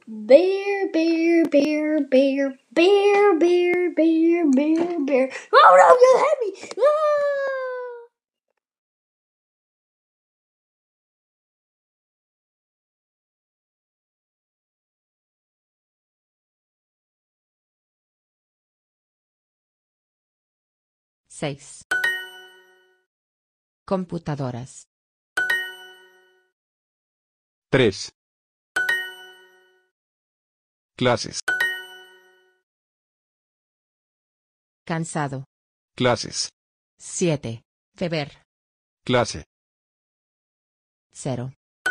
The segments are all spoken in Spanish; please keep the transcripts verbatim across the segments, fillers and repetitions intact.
Bear, bear, bear, bear, bear, bear, bear, bear, bear. Oh no, you hit me! Ah! seis. Computadoras. tres. Clases. Cansado. Clases. siete. Beber. Clase. cero.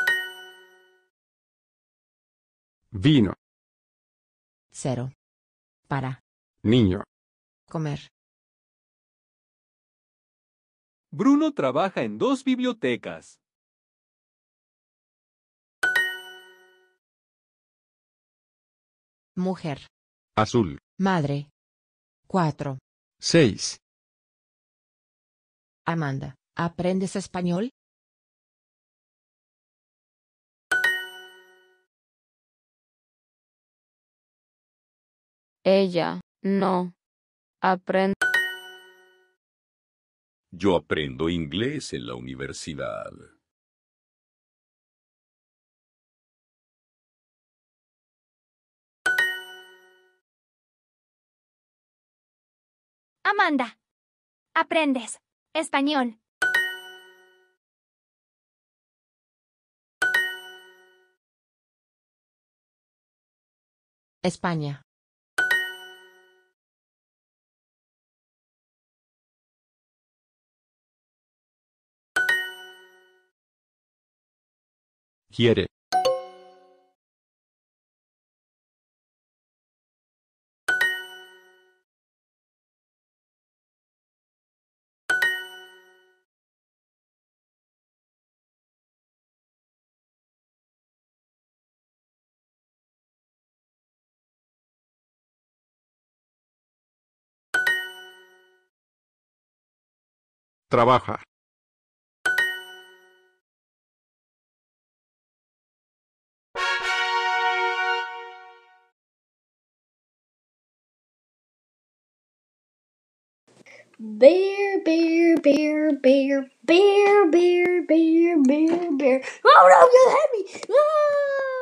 Vino. cero. Para. Niño. Comer. Bruno trabaja en dos bibliotecas. Mujer. Azul. Madre. cuatro. seis. Amanda, ¿aprendes español? Ella no aprende. Yo aprendo inglés en la universidad. Amanda, aprendes español. España. Quiere. Trabaja. Bear, bear, bear, bear, bear, bear, bear, bear, bear. Oh no, you hit me! Ah!